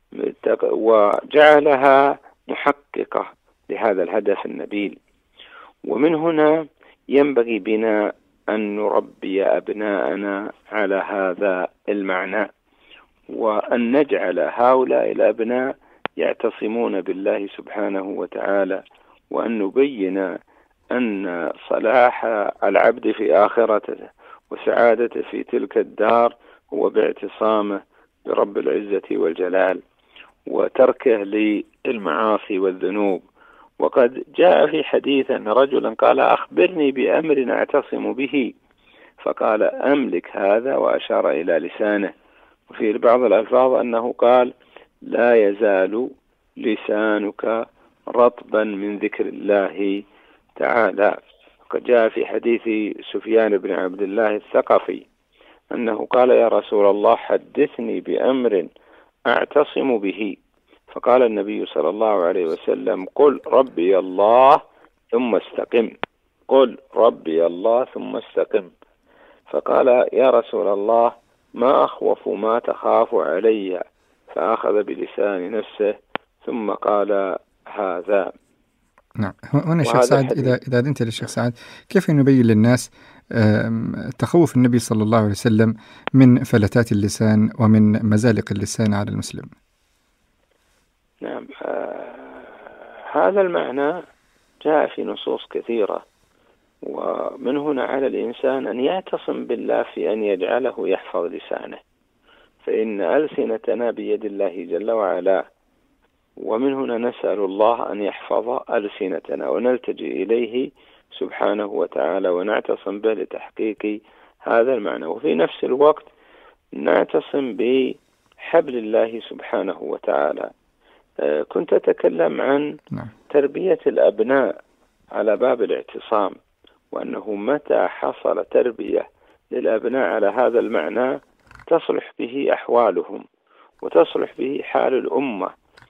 وجعلها محققة لهذا الهدف النبيل. ومن هنا ينبغي بنا أن نربي أبناءنا على هذا المعنى، وأن نجعل هؤلاء الأبناء يعتصمون بالله سبحانه وتعالى، وأن نبين أن صلاح العبد في آخرته وسعادته في تلك الدار هو باعتصامه برب العزة والجلال وتركه للمعاصي والذنوب. وقد جاء في حديث أن رجلا قال: أخبرني بأمر أعتصم به، فقال: أملك هذا، وأشار إلى لسانه. وفي بعض الألفاظ أنه قال: لا يزال لسانك رطبا من ذكر الله تعالى. قد جاء في حديث سفيان بن عبد الله الثقفي أنه قال: يا رسول الله حدثني بأمر أعتصم به. فقال النبي صلى الله عليه وسلم: قل ربي الله ثم استقم، قل ربي الله ثم استقم. فقال: يا رسول الله ما أخوف ما تخاف علي؟ فأخذ بلسان نفسه ثم قال: هذا. نعم. هنا الشيخ سعد، إذا أذنت للشيخ سعد، كيف نبين للناس تخوف النبي صلى الله عليه وسلم من فلتات اللسان ومن مزالق اللسان على المسلم؟ نعم، هذا المعنى جاء في نصوص كثيرة، ومن هنا على الإنسان أن يعتصم بالله في أن يجعله يحفظ لسانه، فإن ألسنتنا بيد الله جل وعلا، ومن هنا نسأل الله أن يحفظ ألسنتنا ونلتجئ إليه سبحانه وتعالى ونعتصم به لتحقيق هذا المعنى. وفي نفس الوقت نعتصم بحبل الله سبحانه وتعالى. كنت أتكلم عن تربية الأبناء على باب الاعتصام، وأنه متى حصل تربية للأبناء على هذا المعنى تصلح به أحوالهم وتصلح به حال الأمة.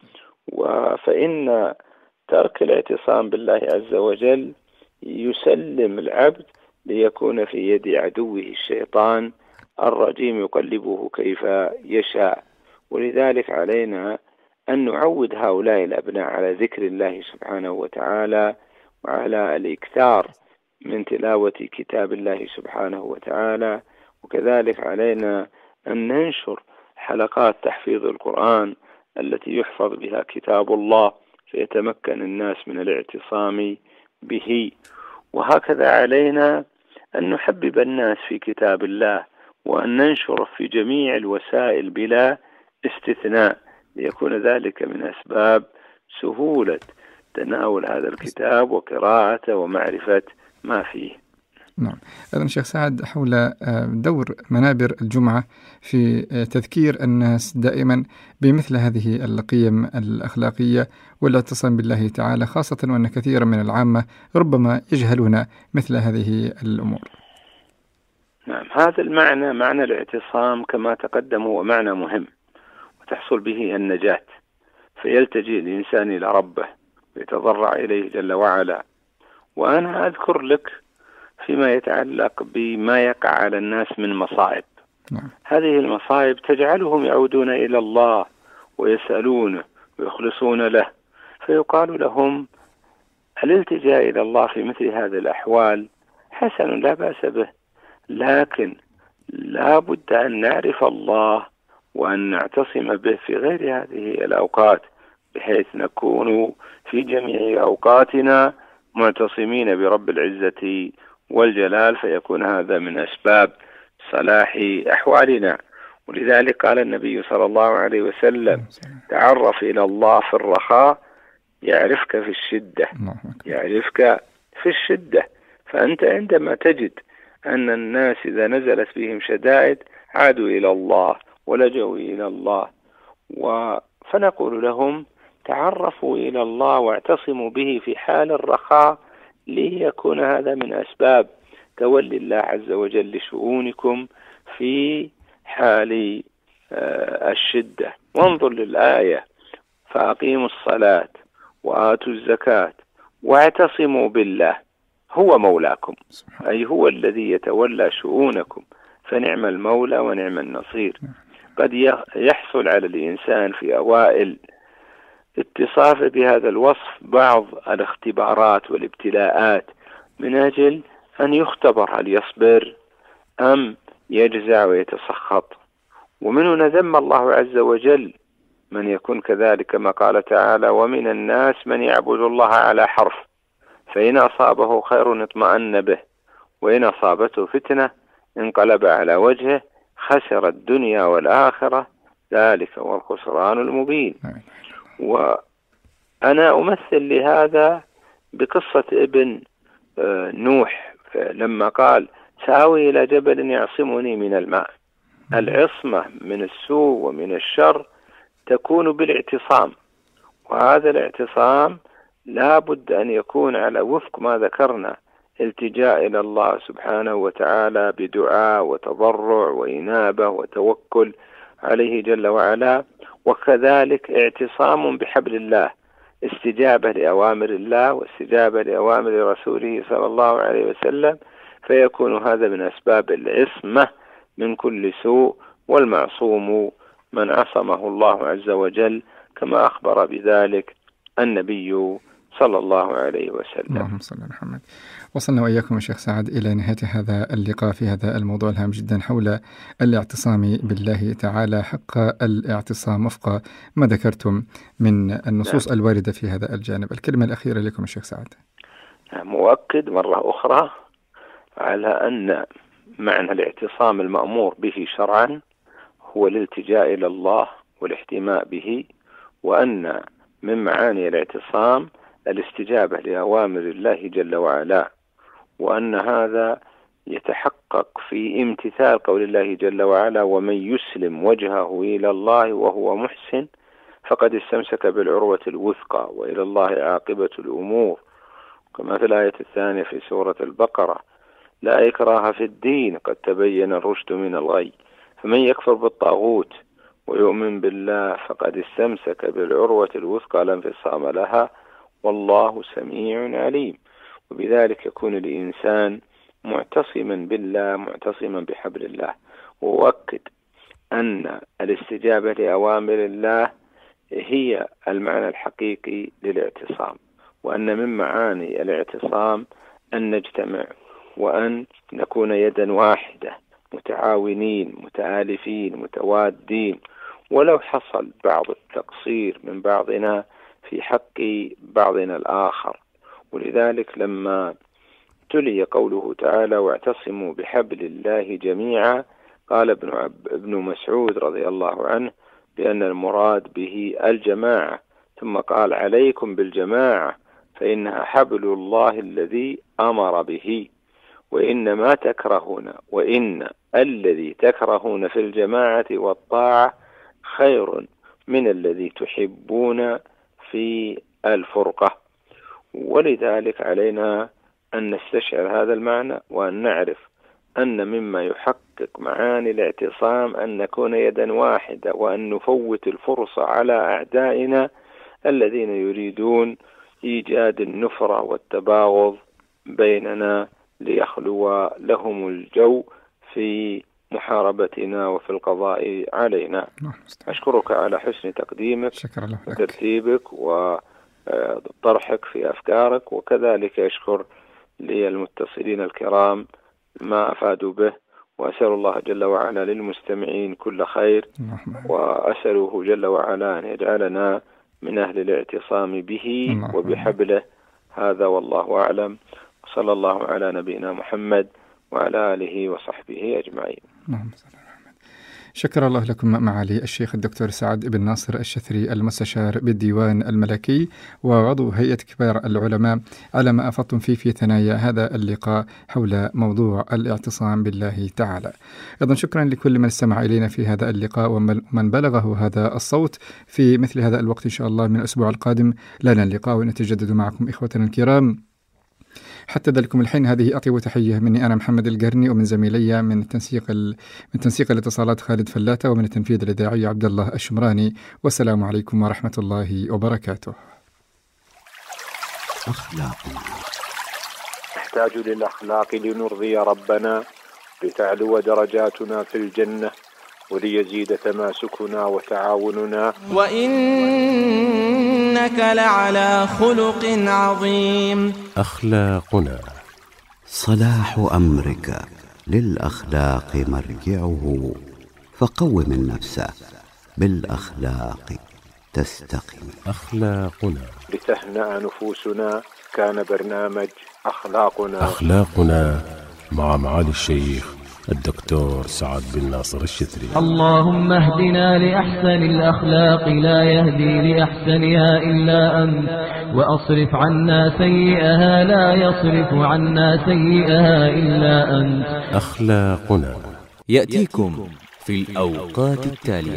فإن ترك الاعتصام بالله عز وجل يسلم العبد ليكون في يد عدوه الشيطان الرجيم يقلبه كيف يشاء. ولذلك علينا أن نعود هؤلاء الأبناء على ذكر الله سبحانه وتعالى وعلى الإكثار من تلاوة كتاب الله سبحانه وتعالى. وكذلك علينا أن ننشر حلقات تحفيظ القرآن التي يحفظ بها كتاب الله فيتمكن الناس من الاعتصام به. وهكذا علينا أن نحبب الناس في كتاب الله وأن ننشر في جميع الوسائل بلا استثناء، ليكون ذلك من أسباب سهولة تناول هذا الكتاب وقراءته ومعرفة ما فيه. نعم. إذن شيخ سعد، حول دور منابر الجمعة في تذكير الناس دائما بمثل هذه القيم الأخلاقية والاعتصام بالله تعالى، خاصة وأن كثيرا من العامة ربما يجهلون مثل هذه الأمور. نعم، هذا المعنى، معنى الاعتصام كما تقدم، هو معنى مهم وتحصل به النجاة، فيلتجئ الإنسان إلى ربه ويتضرع إليه جل وعلا. وأنا أذكر لك فيما يتعلق بما يقع على الناس من مصائب. هذه المصائب تجعلهم يعودون إلى الله ويسألونه ويخلصون له، فيقال لهم الالتجاء إلى الله في مثل هذه الأحوال حسن لا بأس به، لكن لا بد أن نعرف الله وأن نعتصم به في غير هذه الأوقات، بحيث نكون في جميع أوقاتنا معتصمين برب العزة والجلال، فيكون هذا من أسباب صلاح أحوالنا. ولذلك قال النبي صلى الله عليه وسلم: تعرف إلى الله في الرخاء يعرفك في الشدة، يعرفك في الشدة. فأنت عندما تجد أن الناس إذا نزلت بهم شدائد عادوا إلى الله ولجوا إلى الله، فنقول لهم: تعرفوا إلى الله واعتصموا به في حال الرخاء، ليكون هذا من أسباب تولي الله عز وجل لشؤونكم في حال الشدة. وانظر للآية: فأقيموا الصلاة وآتوا الزكاة واعتصموا بالله هو مولاكم، أي هو الذي يتولى شؤونكم، فنعم المولى ونعم النصير. قد يحصل على الإنسان في أوائل اتصافه بهذا الوصف بعض الاختبارات والابتلاءات من أجل أن يختبر هل يصبر أم يجزع ويتسخط. ومن هنا ذم الله عز وجل من يكون كذلك، كما قال تعالى: ومن الناس من يعبد الله على حرف فإن أصابه خير اطمأن به وإن أصابته فتنة انقلب على وجهه خسر الدنيا والآخرة ذلك هو الخسران المبين. وأنا أمثل لهذا بقصة ابن نوح لما قال: سآوي إلى جبل يعصمني من الماء. العصمة من السوء ومن الشر تكون بالاعتصام، وهذا الاعتصام لا بد أن يكون على وفق ما ذكرنا: التجاء إلى الله سبحانه وتعالى بدعاء وتضرع وإنابة وتوكل عليه جل وعلا، وكذلك اعتصام بحبل الله، استجابة لأوامر الله واستجابة لأوامر رسوله صلى الله عليه وسلم، فيكون هذا من أسباب العصمة من كل سوء. والمعصوم من عصمه الله عز وجل، كما أخبر بذلك النبي صلى الله عليه وسلم. اللهم صل على محمد. وصلنا وإياكم الشيخ سعد إلى نهاية هذا اللقاء في هذا الموضوع الهام جدا حول الاعتصام بالله تعالى، حق الاعتصام وفق ما ذكرتم من النصوص الواردة في هذا الجانب. الكلمة الأخيرة لكم الشيخ سعد. مؤكد مرة أخرى على أن معنى الاعتصام المأمور به شرعا هو الالتجاء إلى الله والاحتماء به، وأن من معاني الاعتصام الاستجابة لأوامر الله جل وعلا، وأن هذا يتحقق في امتثال قول الله جل وعلا: ومن يسلم وجهه إلى الله وهو محسن فقد استمسك بالعروة الوثقى وإلى الله عاقبة الأمور، كما في الآية الثانية في سورة البقرة: لا إكراه في الدين قد تبين الرشد من الغي فمن يكفر بالطاغوت ويؤمن بالله فقد استمسك بالعروة الوثقى لا انفصام لها والله سميع عليم. وبذلك يكون الإنسان معتصما بالله، معتصما بحبل الله. وأؤكد أن الاستجابة لأوامر الله هي المعنى الحقيقي للاعتصام، وأن من معاني الاعتصام أن نجتمع وأن نكون يدا واحدة، متعاونين متآلفين متوادين، ولو حصل بعض التقصير من بعضنا في حق بعضنا الآخر. ولذلك لما تلي قوله تعالى واعتصموا بحبل الله جميعا، قال ابن مسعود رضي الله عنه بأن المراد به الجماعة، ثم قال عليكم بالجماعة فإنها حبل الله الذي أمر به، وإن الذي تكرهون في الجماعة والطاعة خير من الذي تحبون في الفرقة. ولذلك علينا أن نستشعر هذا المعنى، وأن نعرف أن مما يحقق معاني الاعتصام أن نكون يدا واحدة، وأن نفوت الفرصة على أعدائنا الذين يريدون إيجاد النفرة والتباغض بيننا ليخلو لهم الجو في محاربتنا وفي القضاء علينا. أشكرك على حسن تقديمك وترتيبك وطرحك في أفكارك، وكذلك أشكر للمتصلين الكرام ما أفادوا به، وأسأل الله جل وعلا للمستمعين كل خير، وأسأله جل وعلا أن يجعلنا من أهل الاعتصام به وبحبله. هذا والله أعلم، وصلى الله على نبينا محمد وعلى آله وصحبه أجمعين. شكر الله لكم معالي الشيخ الدكتور سعد بن ناصر الشثري، المستشار بالديوان الملكي وعضو هيئة كبار العلماء، على ما أفضتم فيه في ثنايا هذا اللقاء حول موضوع الاعتصام بالله تعالى. أيضا شكرا لكل من استمع إلينا في هذا اللقاء، ومن بلغه هذا الصوت. في مثل هذا الوقت إن شاء الله من الأسبوع القادم لنا اللقاء ونتجدد معكم إخوتنا الكرام. حتى ذلكم الحين هذه أطيب تحية مني أنا محمد القرني، ومن زميلي من تنسيق الاتصالات خالد فلاتة، ومن التنفيذ الإذاعي عبد الله الشمراني. والسلام عليكم ورحمة الله وبركاته. أخلاقنا نحتاج للأخلاق لنرضي ربنا، لتعلو درجاتنا في الجنة، وليزيد تماسكنا وتعاوننا. وإنك لعلى خلق عظيم. أخلاقنا صلاح أمرك للأخلاق مرجعه، فقوم النفس بالأخلاق تستقم. أخلاقنا لتهنأ نفوسنا. كان برنامج أخلاقنا مع معالي الشيخ الدكتور سعد بن ناصر الشثري. اللهم اهدنا لأحسن الأخلاق، لا يهدي لأحسنها إلا أنت، وأصرف عنا سيئها، لا يصرف عنا سيئها إلا أنت. أخلاقنا يأتيكم في الأوقات التالية: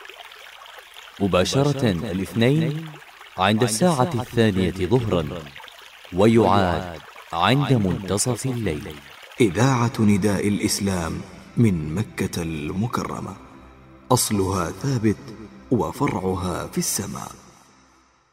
مباشرة الاثنين عند الساعة 2 ظهرا، ويعاد عند منتصف الليل. إذاعة نداء الإسلام من مكة المكرمة، أصلها ثابت وفرعها في السماء.